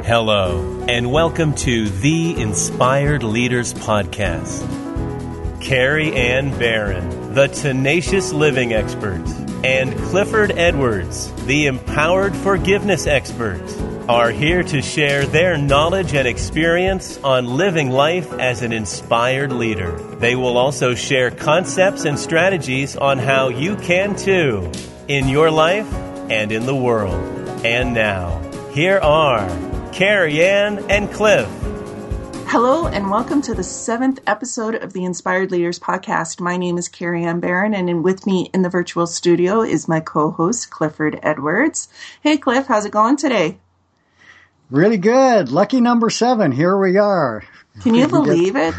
Hello, and welcome to the Inspired Leaders Podcast. Carrie Ann Barron, the tenacious living expert, and Clifford Edwards, the empowered forgiveness expert, are here to share their knowledge and experience on living life as an inspired leader. They will also share concepts and strategies on how you can too, in your life and in the world. And now, here are Carrie Ann and Cliff. Hello, and welcome to the 7th episode of the Inspired Leaders Podcast. My name is Carrie Ann Barron, and with me in the virtual studio is my co-host, Clifford Edwards. Hey, Cliff, how's it going today? Really good. Lucky number 7. Here we are. Can you believe it?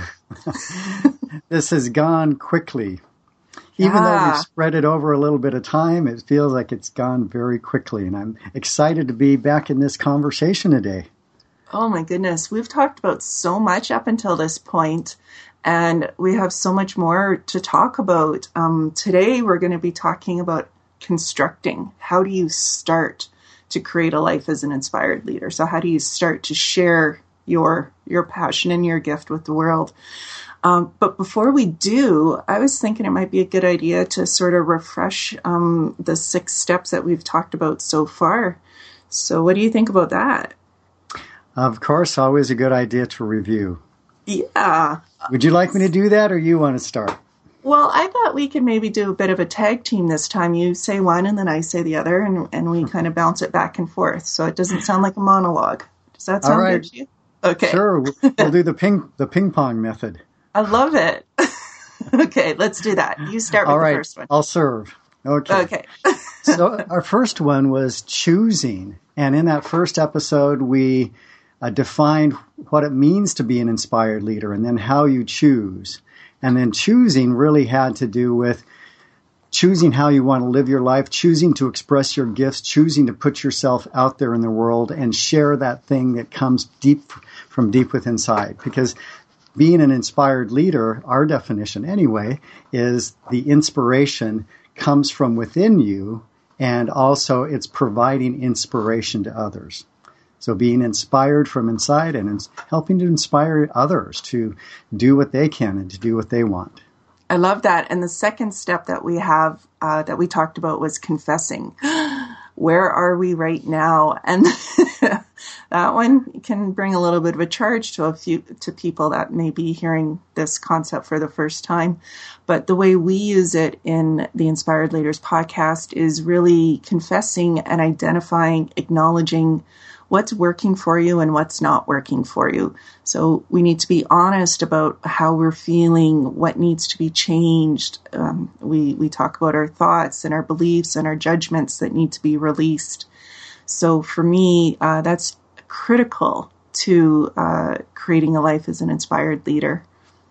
This has gone quickly. Even though we've spread it over a little bit of time, it feels like it's gone very quickly. And I'm excited to be back in this conversation today. Oh my goodness. We've talked about so much up until this point, and we have so much more to talk about. Today, we're going to be talking about constructing. How do you start to create a life as an inspired leader? So how do you start to share your passion and your gift with the world? But before we do, I was thinking it might be a good idea to sort of refresh the 6 steps that we've talked about so far. So what do you think about that? Of course, always a good idea to review. Yeah. Would you like me to do that, or you want to start? Well, I thought we could maybe do a bit of a tag team this time. You say one and then I say the other, and we kind of bounce it back and forth. So it doesn't sound like a monologue. Does that sound good to you? Okay. Sure. We'll do the ping pong method. I love it. Okay, let's do that. You start with the first one. I'll serve. Okay. So our first one was choosing. And in that first episode, we defined what it means to be an inspired leader and then how you choose. And then choosing really had to do with choosing how you want to live your life, choosing to express your gifts, choosing to put yourself out there in the world and share that thing that comes from deep within inside. Because being an inspired leader, our definition anyway, is the inspiration comes from within you, and also it's providing inspiration to others. So being inspired from inside and helping to inspire others to do what they can and to do what they want. I love that. And the second step that we have, that we talked about, was confessing. Where are we right now? And that one can bring a little bit of a charge to people that may be hearing this concept for the first time. But the way we use it in the Inspired Leaders Podcast is really confessing and identifying, acknowledging what's working for you and what's not working for you. So we need to be honest about how we're feeling, what needs to be changed. We talk about our thoughts and our beliefs and our judgments that need to be released. So for me, that's critical to creating a life as an inspired leader.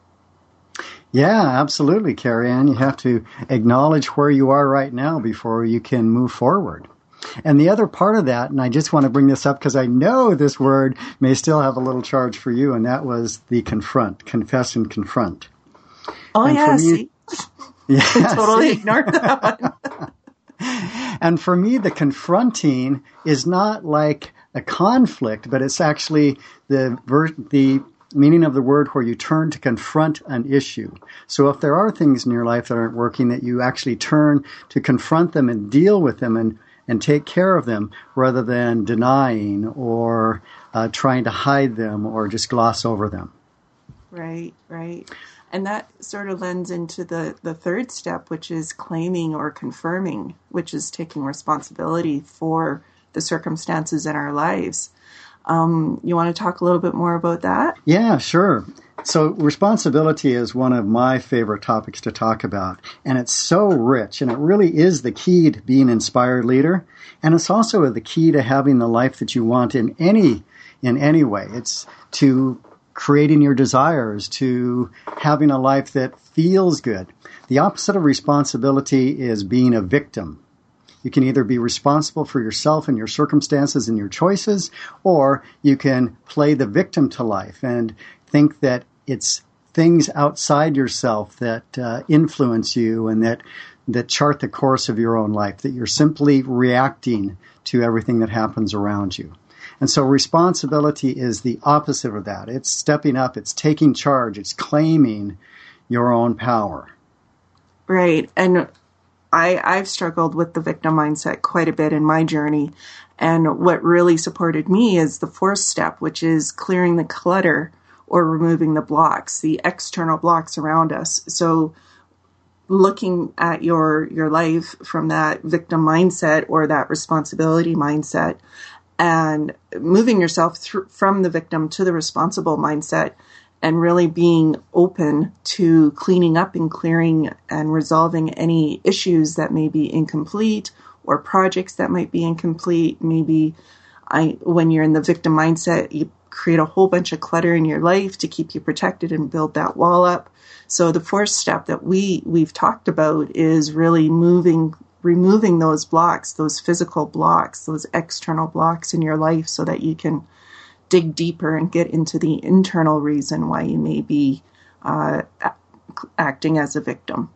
Yeah, absolutely, Carrie Ann. You have to acknowledge where you are right now before you can move forward. And the other part of that, and I just want to bring this up because I know this word may still have a little charge for you, and that was the confront, confess and confront. Oh, and yeah, see? Yeah, I totally ignored that one. And for me, the confronting is not like a conflict, but it's actually the meaning of the word where you turn to confront an issue. So if there are things in your life that aren't working, that you actually turn to confront them and deal with them and take care of them rather than denying or trying to hide them or just gloss over them. Right. And that sort of lends into the third step, which is claiming or confirming, which is taking responsibility for the circumstances in our lives. You want to talk a little bit more about that? Yeah, sure. So responsibility is one of my favorite topics to talk about, and it's so rich, and it really is the key to being an inspired leader, and it's also the key to having the life that you want in any way. It's to creating your desires, to having a life that feels good. The opposite of responsibility is being a victim. You can either be responsible for yourself and your circumstances and your choices, or you can play the victim to life and think that it's things outside yourself that influence you and that chart the course of your own life, that you're simply reacting to everything that happens around you. And so responsibility is the opposite of that. It's stepping up, it's taking charge, it's claiming your own power. Right. And I've struggled with the victim mindset quite a bit in my journey. And what really supported me is the fourth step, which is clearing the clutter or removing the blocks, the external blocks around us. So looking at your life from that victim mindset or that responsibility mindset and moving yourself from the victim to the responsible mindset and really being open to cleaning up and clearing and resolving any issues that may be incomplete or projects that might be incomplete. Maybe when you're in the victim mindset, you create a whole bunch of clutter in your life to keep you protected and build that wall up. So the fourth step that we've talked about is really removing those blocks, those physical blocks, those external blocks in your life so that you can dig deeper and get into the internal reason why you may be acting as a victim.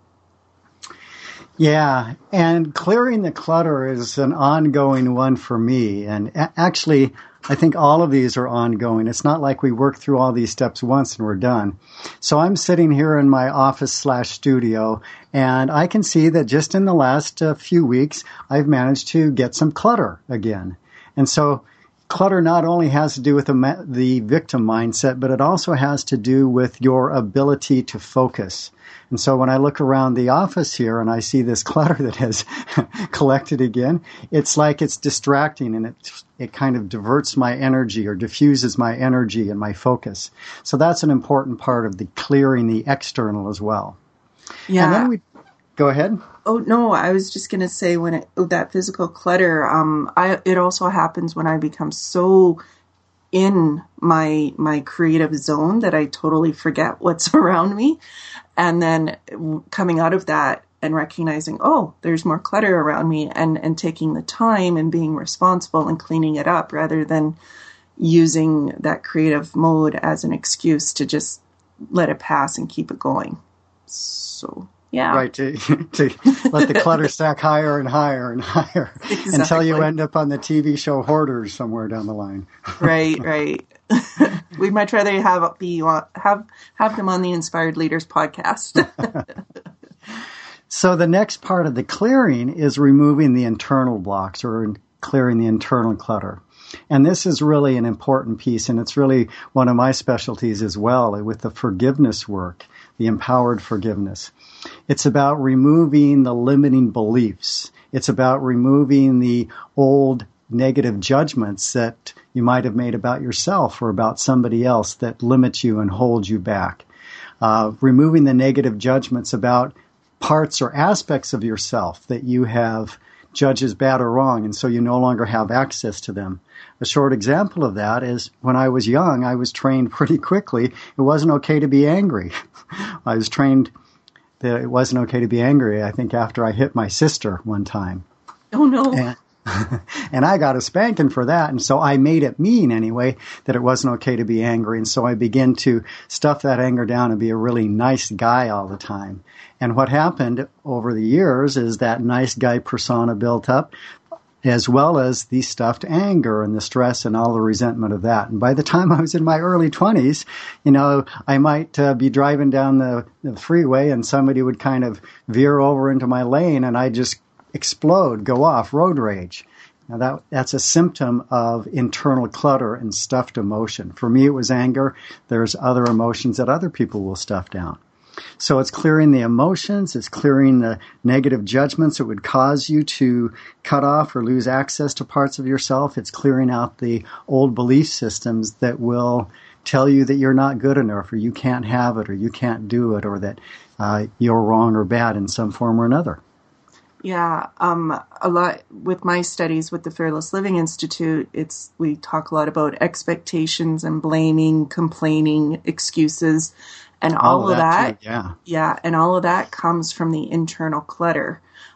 Yeah, and clearing the clutter is an ongoing one for me. And actually, I think all of these are ongoing. It's not like we work through all these steps once and we're done. So I'm sitting here in my office/studio, and I can see that just in the last few weeks, I've managed to get some clutter again. And so clutter not only has to do with the victim mindset, but it also has to do with your ability to focus. And so when I look around the office here and I see this clutter that has collected again, it's like it's distracting, and it kind of diverts my energy or diffuses my energy and my focus. So that's an important part of the clearing the external as well. Yeah. And then go ahead. Oh, no, I was just going to say that physical clutter, it also happens when I become so in my creative zone that I totally forget what's around me. And then coming out of that and recognizing, oh, there's more clutter around me, and taking the time and being responsible and cleaning it up rather than using that creative mode as an excuse to just let it pass and keep it going. So, yeah. Right, to let the clutter stack higher and higher and higher exactly. Until you end up on the TV show Hoarders somewhere down the line. Right. We'd much rather have them on the Inspired Leaders podcast. So the next part of the clearing is removing the internal blocks or clearing the internal clutter. And this is really an important piece, and it's really one of my specialties as well with the forgiveness work, the empowered forgiveness. It's about removing the limiting beliefs. It's about removing the old negative judgments that you might have made about yourself or about somebody else that limit you and hold you back. Removing the negative judgments about parts or aspects of yourself that you have judged as bad or wrong, and so you no longer have access to them. A short example of that is when I was young, I was trained pretty quickly. It wasn't okay to be angry. I was trained that it wasn't okay to be angry, I think, after I hit my sister one time. Oh, no. And I got a spanking for that. And so I made it mean anyway that it wasn't okay to be angry. And so I began to stuff that anger down and be a really nice guy all the time. And what happened over the years is that nice guy persona built up, as well as the stuffed anger and the stress and all the resentment of that. And by the time I was in my early 20s, I might be driving down the freeway and somebody would kind of veer over into my lane and I'd just explode, go off, road rage. Now that's a symptom of internal clutter and stuffed emotion. For me, it was anger. There's other emotions that other people will stuff down. So it's clearing the emotions, it's clearing the negative judgments that would cause you to cut off or lose access to parts of yourself. It's clearing out the old belief systems that will tell you that you're not good enough or you can't have it or you can't do it or that you're wrong or bad in some form or another. Yeah, a lot with my studies with the Fearless Living Institute, we talk a lot about expectations and blaming, complaining, excuses, and all of that. Too, yeah, and all of that comes from the internal clutter.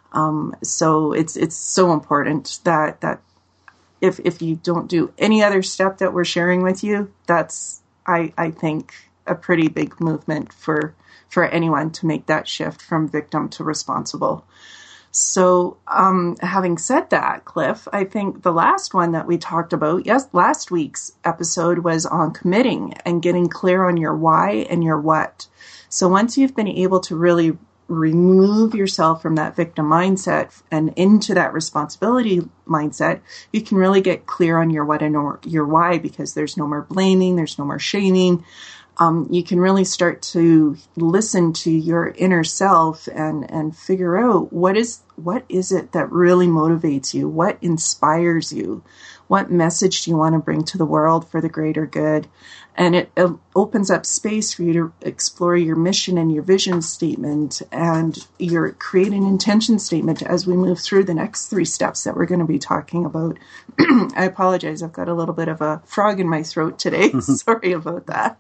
So it's so important that if you don't do any other step that we're sharing with you, that's I think a pretty big movement for anyone to make that shift from victim to responsible. So having said that, Cliff, I think the last one that we talked about, last week's episode was on committing and getting clear on your why and your what. So once you've been able to really remove yourself from that victim mindset and into that responsibility mindset, you can really get clear on your what and your why, because there's no more blaming, there's no more shaming. You can really start to listen to your inner self and figure out what is it that really motivates you? What inspires you? What message do you want to bring to the world for the greater good? And it opens up space for you to explore your mission and your vision statement and your create an intention statement as we move through the next 3 steps that we're going to be talking about. I apologize. I've got a little bit of a frog in my throat today. Sorry about that.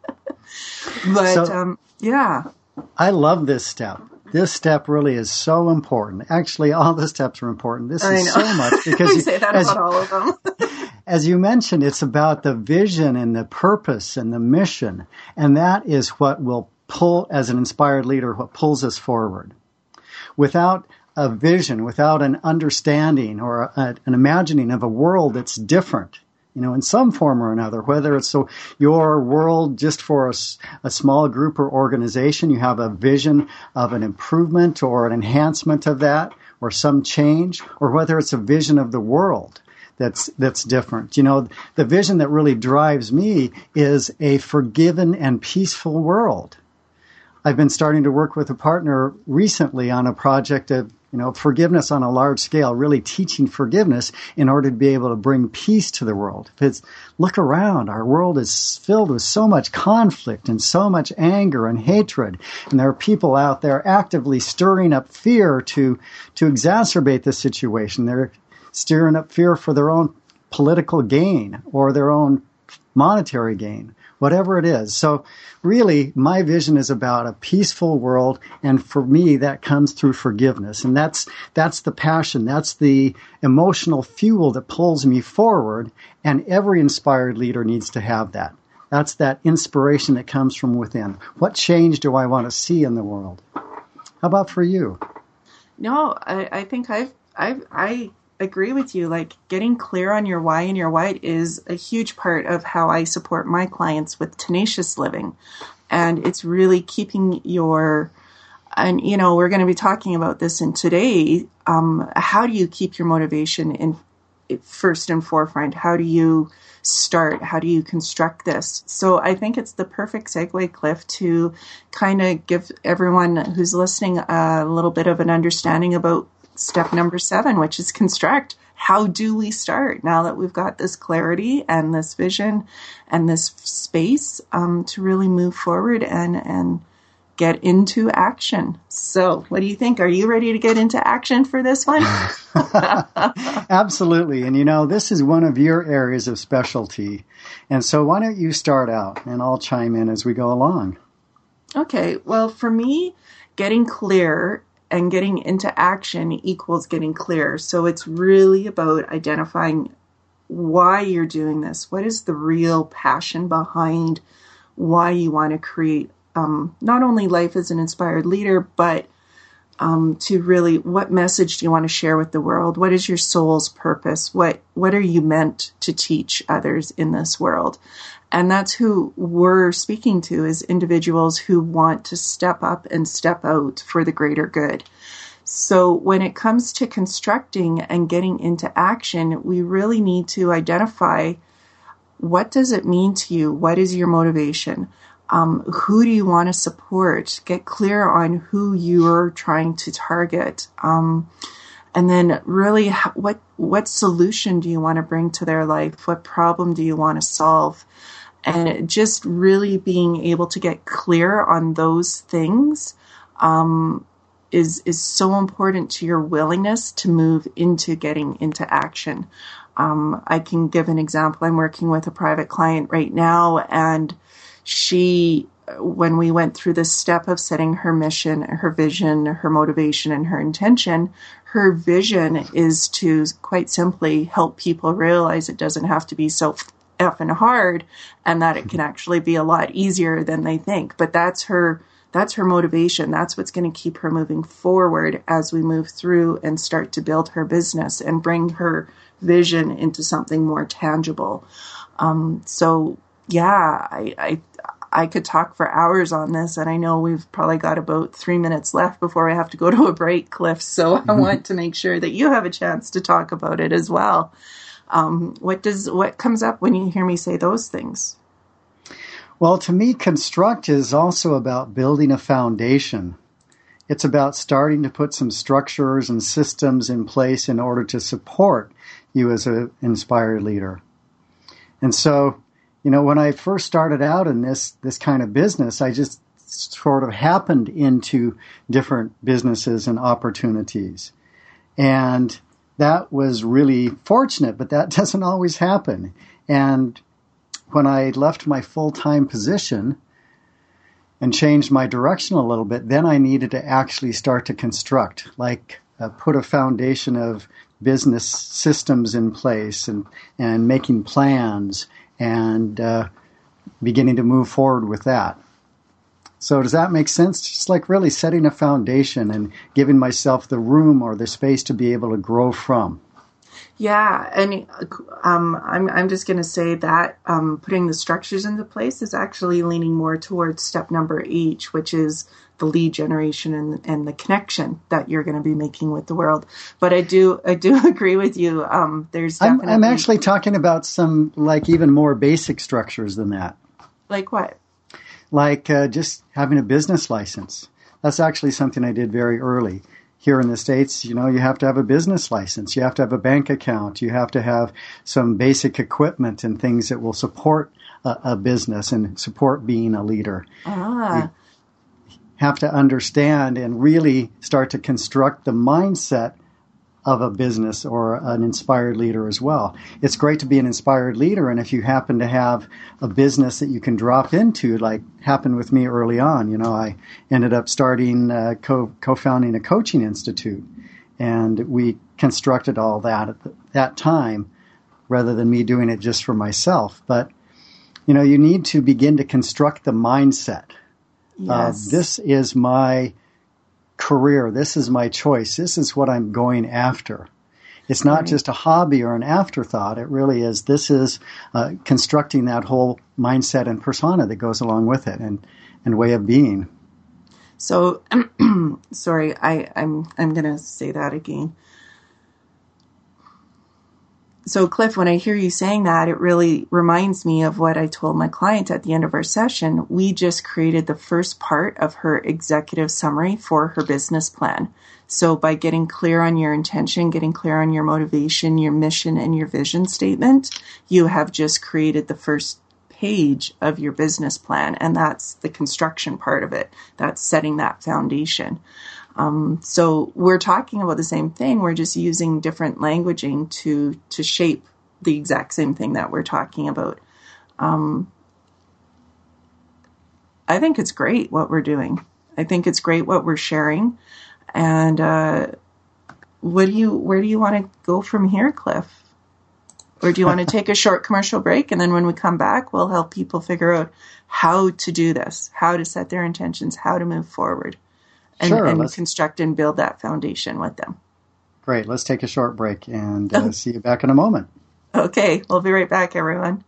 But, yeah. I love this step. This step really is so important. Actually, all the steps are important. This is so much because we say that about all of them. As you mentioned, it's about the vision and the purpose and the mission. And that is what will pull, as an inspired leader, what pulls us forward. Without a vision, without an understanding or an imagining of a world that's different, in some form or another, whether it's your world just for a small group or organization, you have a vision of an improvement or an enhancement of that or some change, or whether it's a vision of the world that's different. The vision that really drives me is a forgiven and peaceful world. I've been starting to work with a partner recently on a project of forgiveness on a large scale, really teaching forgiveness in order to be able to bring peace to the world. Because look around, our world is filled with so much conflict and so much anger and hatred. And there are people out there actively stirring up fear to exacerbate the situation. They're stirring up fear for their own political gain or their own monetary gain, whatever it is. So really, my vision is about a peaceful world, and for me, that comes through forgiveness. And that's the passion, that's the emotional fuel that pulls me forward, and every inspired leader needs to have that. That's that inspiration that comes from within. What change do I want to see in the world? How about for you? No, I think I agree with you. Like, getting clear on your why and your what is a huge part of how I support my clients with tenacious living. And it's really keeping we're going to be talking about this in today. How do you keep your motivation in first and forefront? How do you start? How do you construct this? So I think it's the perfect segue, Cliff, to kind of give everyone who's listening a little bit of an understanding about step number 7, which is construct. How do we start now that we've got this clarity and this vision and this space to really move forward and get into action? So what do you think? Are you ready to get into action for this one? Absolutely. And this is one of your areas of specialty. And so why don't you start out and I'll chime in as we go along. Okay. Well, for me, getting clear and getting into action equals getting clear. So it's really about identifying why you're doing this. What is the real passion behind why you want to create not only life as an inspired leader, but to really, what message do you want to share with the world? What is your soul's purpose? What are you meant to teach others in this world? And that's who we're speaking to, is individuals who want to step up and step out for the greater good. So when it comes to constructing and getting into action, we really need to identify, what does it mean to you? What is your motivation? Who do you want to support? Get clear on who you're trying to target. And then really, what solution do you want to bring to their life? What problem do you want to solve? And just really being able to get clear on those things is so important to your willingness to move into getting into action. I can give an example. I'm working with a private client right now, and when we went through this step of setting her mission, her vision, her motivation, and her intention, her vision is to quite simply help people realize it doesn't have to be so effing hard, and that it can actually be a lot easier than they think. But that's her That's her motivation. That's what's going to keep her moving forward as we move through and start to build her business and bring her vision into something more tangible. I could talk for hours on this, and I know we've probably got about 3 minutes left before I have to go to a break, Cliff. So I want to make sure that you have a chance to talk about it as well. What comes up when you hear me say those things? Well, to me, construct is also about building a foundation. It's about starting to put some structures and systems in place in order to support you as an inspired leader. And so, when I first started out in this kind of business, I just sort of happened into different businesses and opportunities. And that was really fortunate, but that doesn't always happen. And when I left my full-time position and changed my direction a little bit, then I needed to actually start to construct, put a foundation of business systems in place and making plans and beginning to move forward with that. So does that make sense? Just like really setting a foundation and giving myself the room or the space to be able to grow from. Yeah, and I'm just going to say that putting the structures into place is actually leaning more towards step number 8, which is the lead generation and the connection that you're going to be making with the world. But I do agree with you. There's definitely... I'm actually talking about some even more basic structures than that. Like what? Like just having a business license. That's actually something I did very early. Here in the States, you have to have a business license. You have to have a bank account. You have to have some basic equipment and things that will support a business and support being a leader. You have to understand and really start to construct the mindset of a business or an inspired leader as well. It's great to be an inspired leader, and if you happen to have a business that you can drop into, like happened with me early on, I ended up starting, co-founding a coaching institute, and we constructed all that at that time rather than me doing it just for myself. But, you need to begin to construct the mindset. Yes. This is my career. This is my choice. This is what I'm going after. It's not just a hobby or an afterthought. It really is. This is constructing that whole mindset and persona that goes along with it and way of being. So, sorry, I'm going to say that again. So, Cliff, when I hear you saying that, it really reminds me of what I told my client at the end of our session. We just created the first part of her executive summary for her business plan. So by getting clear on your intention, getting clear on your motivation, your mission, and your vision statement, you have just created the first page of your business plan. And that's the construction part of it. That's setting that foundation. So we're talking about the same thing. We're just using different languaging to shape the exact same thing that we're talking about. I think it's great what we're doing. I think it's great what we're sharing. And where do you want to go from here, Cliff? Or do you want to take a short commercial break, and then when we come back, we'll help people figure out how to do this, how to set their intentions, how to move forward. And construct and build that foundation with them. Great. Let's take a short break and see you back in a moment. Okay. We'll be right back, everyone.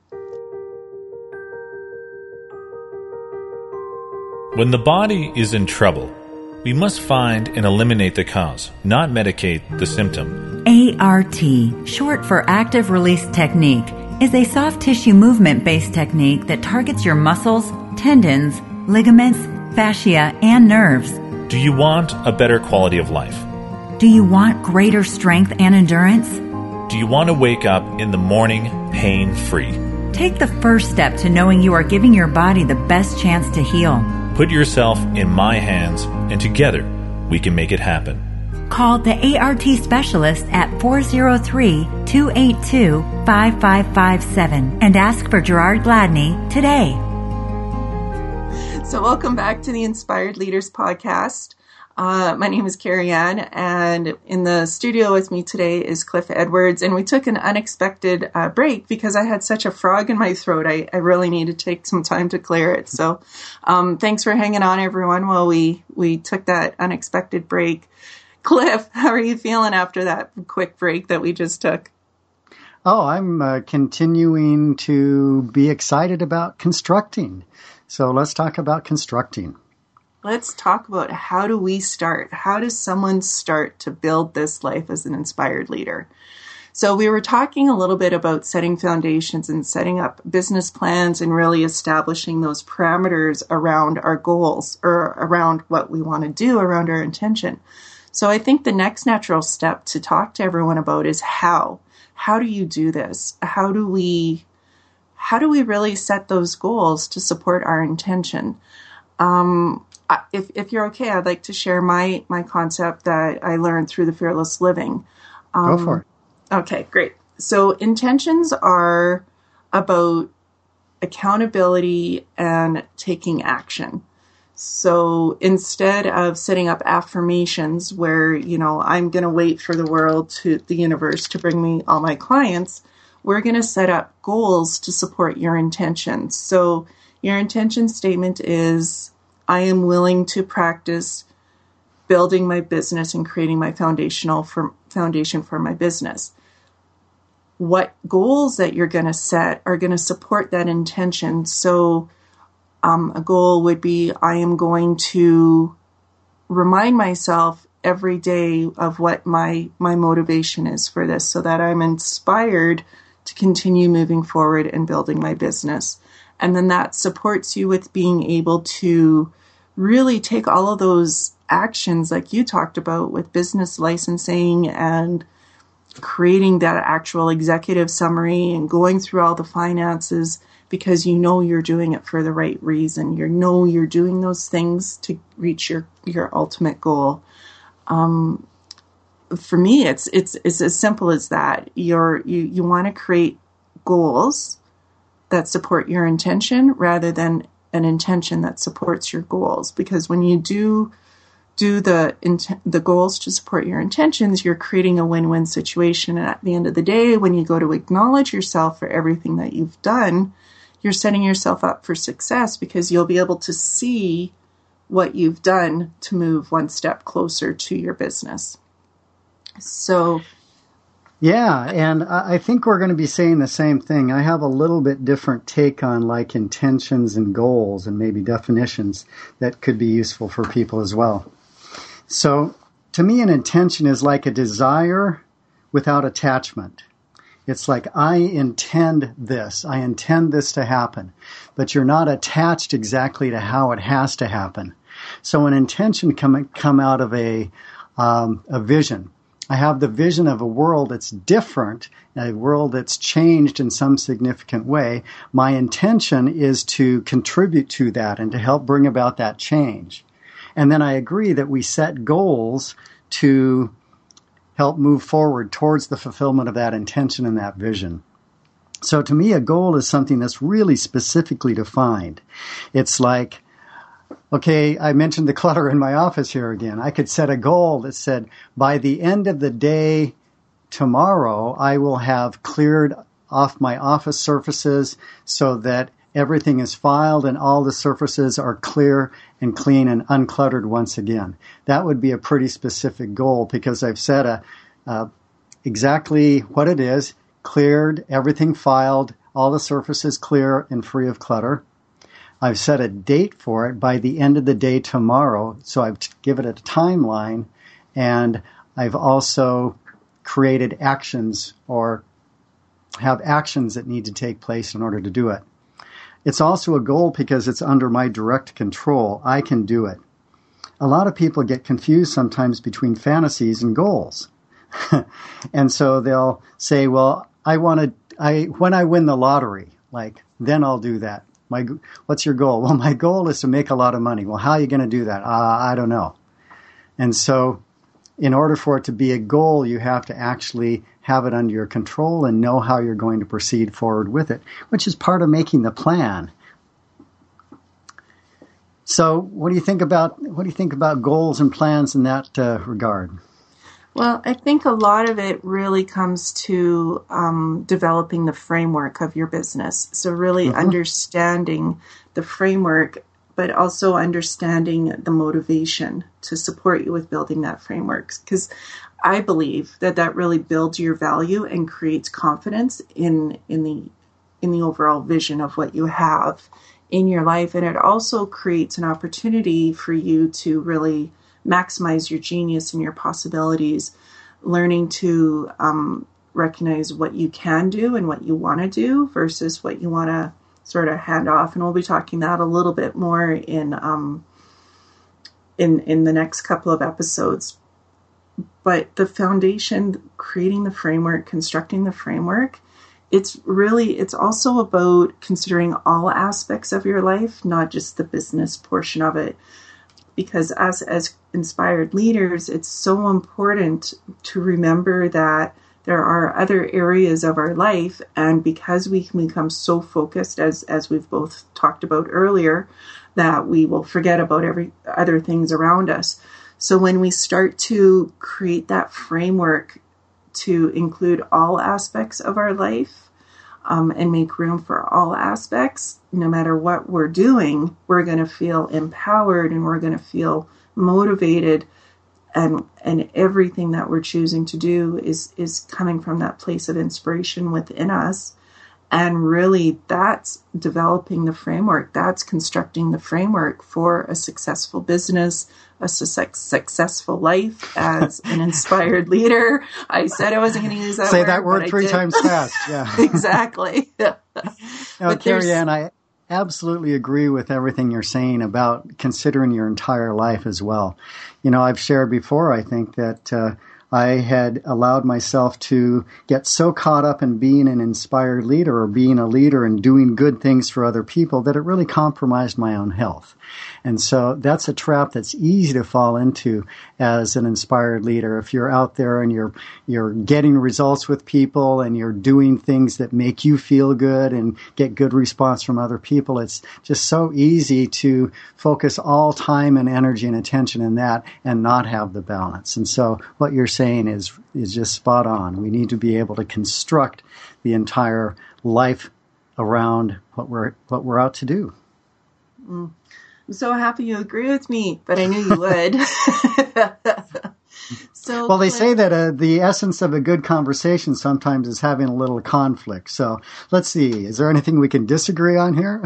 When the body is in trouble, we must find and eliminate the cause, not medicate the symptom. ART, short for Active Release Technique, is a soft tissue movement-based technique that targets your muscles, tendons, ligaments, fascia, and nerves. Do you want a better quality of life? Do you want greater strength and endurance? Do you want to wake up in the morning pain-free? Take the first step to knowing you are giving your body the best chance to heal. Put yourself in my hands, and together we can make it happen. Call the ART specialist at 403-282-5557 and ask for Gerard Gladney today. So welcome back to the Inspired Leaders Podcast. My name is Carrie Ann, and in the studio with me today is Cliff Edwards, and we took an unexpected break because I had such a frog in my throat. I really needed to take some time to clear it. So thanks for hanging on, everyone, while we took that unexpected break. Cliff, how are you feeling after that quick break that we just took? Oh, I'm continuing to be excited about constructing. So let's talk about constructing. Let's talk about how do we start? How does someone start to build this life as an inspired leader? So we were talking a little bit about setting foundations and setting up business plans and really establishing those parameters around our goals or around what we want to do, around our intention. So I think the next natural step to talk to everyone about is how. How do you do this? How do we really set those goals to support our intention? If you're okay, I'd like to share my concept that I learned through the Fearless Living. Go for it. Okay, great. So intentions are about accountability and taking action. So instead of setting up affirmations where, I'm going to wait for the universe to bring me all my clients, we're going to set up goals to support your intentions. So your intention statement is, I am willing to practice building my business and creating my foundation for my business. What goals that you're going to set are going to support that intention. So a goal would be, I am going to remind myself every day of what my motivation is for this so that I'm inspired to continue moving forward and building my business. And then that supports you with being able to really take all of those actions like you talked about with business licensing and creating that actual executive summary and going through all the finances because you're doing it for the right reason. You're doing those things to reach your ultimate goal. For me, it's as simple as that. You want to create goals that support your intention rather than an intention that supports your goals. Because when you do the goals to support your intentions, you're creating a win-win situation. And at the end of the day, when you go to acknowledge yourself for everything that you've done, you're setting yourself up for success because you'll be able to see what you've done to move one step closer to your business. So... Yeah, and I think we're going to be saying the same thing. I have a little bit different take on like intentions and goals and maybe definitions that could be useful for people as well. So to me, an intention is like a desire without attachment. It's like, I intend this to happen, but you're not attached exactly to how it has to happen. So an intention can come out of a vision. I have the vision of a world that's different, a world that's changed in some significant way. My intention is to contribute to that and to help bring about that change. And then I agree that we set goals to help move forward towards the fulfillment of that intention and that vision. So to me, a goal is something that's really specifically defined. It's like, okay, I mentioned the clutter in my office here again. I could set a goal that said, by the end of the day tomorrow, I will have cleared off my office surfaces so that everything is filed and all the surfaces are clear and clean and uncluttered once again. That would be a pretty specific goal because I've set exactly what it is, cleared, everything filed, all the surfaces clear and free of clutter. I've set a date for it by the end of the day tomorrow, so I've given it a timeline, and I've also created actions or have actions that need to take place in order to do it. It's also a goal because it's under my direct control. I can do it. A lot of people get confused sometimes between fantasies and goals. And so they'll say, well, when I win the lottery, then I'll do that. What's your goal? Well, my goal is to make a lot of money. Well, how are you going to do that? I don't know. And so in order for it to be a goal, you have to actually have it under your control and know how you're going to proceed forward with it, which is part of making the plan. So what do you think about goals and plans in that regard? Well, I think a lot of it really comes to developing the framework of your business. So really understanding the framework, but also understanding the motivation to support you with building that framework. Because I believe that really builds your value and creates confidence in the overall vision of what you have in your life. And it also creates an opportunity for you to really maximize your genius and your possibilities, learning to recognize what you can do and what you want to do versus what you want to sort of hand off. And we'll be talking that a little bit more in the next couple of episodes. But the foundation, creating the framework, constructing the framework, it's also about considering all aspects of your life, not just the business portion of it. Because as inspired leaders, it's so important to remember that there are other areas of our life, and because we can become so focused, as we've both talked about earlier, that we will forget about every other things around us. So when we start to create that framework to include all aspects of our life, and make room for all aspects, no matter what we're doing, we're going to feel empowered and we're going to feel motivated, and everything that we're choosing to do is coming from that place of inspiration within us. And really, that's developing the framework. That's constructing the framework for a successful business, a successful life as an inspired leader. I said I wasn't going to use that word. Say that word 3 times fast. Yeah, exactly. Now, Carrie-Anne, I absolutely agree with everything you're saying about considering your entire life as well. I've shared before, I think, that I had allowed myself to get so caught up in being an inspired leader or being a leader and doing good things for other people that it really compromised my own health. And so that's a trap that's easy to fall into as an inspired leader. If you're out there and you're getting results with people and you're doing things that make you feel good and get good response from other people, it's just so easy to focus all time and energy and attention in that and not have the balance. And so what you're saying is just spot on. We need to be able to construct the entire life around what we're out to do. I'm so happy you agree with me, but I knew you would. Well, they say that the essence of a good conversation sometimes is having a little conflict. So let's see. Is there anything we can disagree on here?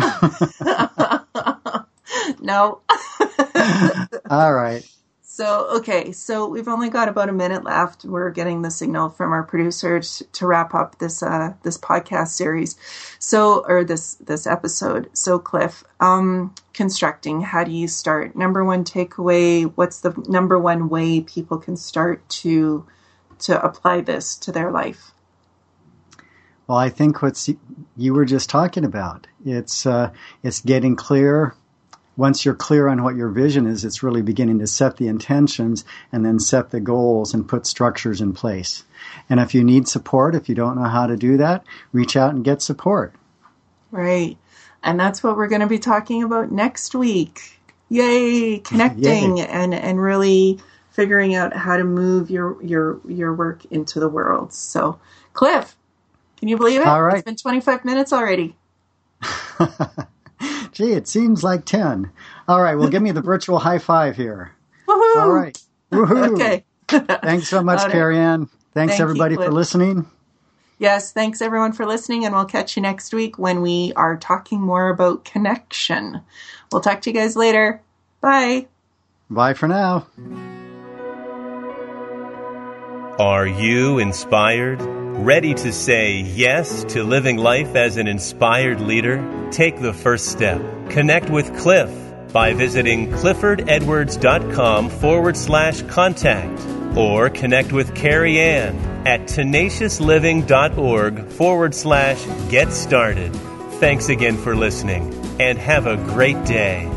No. All right. So we've only got about a minute left. We're getting the signal from our producers to wrap up this podcast series. Or this episode. So Cliff, constructing, how do you start? Number one takeaway, what's the number one way people can start to apply this to their life? Well, I think what you were just talking about, it's getting clear. Once you're clear on what your vision is, it's really beginning to set the intentions and then set the goals and put structures in place. And if you need support, if you don't know how to do that, reach out and get support. Right. And that's what we're going to be talking about next week. Yay! Connecting. Yay. And really figuring out how to move your work into the world. So, Cliff, can you believe it? All right. It's been 25 minutes already. Gee, it seems like 10. All right, well, give me the virtual high five here. Woohoo! All right. Woohoo! Okay. Thanks so much, Carrie-Anne. Thanks, everybody, for listening. Yes, thanks, everyone, for listening, and we'll catch you next week when we are talking more about connection. We'll talk to you guys later. Bye. Bye for now. Are you inspired? Ready to say yes to living life as an inspired leader? Take the first step. Connect with Cliff by visiting cliffordedwards.com/contact or connect with Carrie-Anne at tenaciousliving.org/get started. Thanks again for listening and have a great day.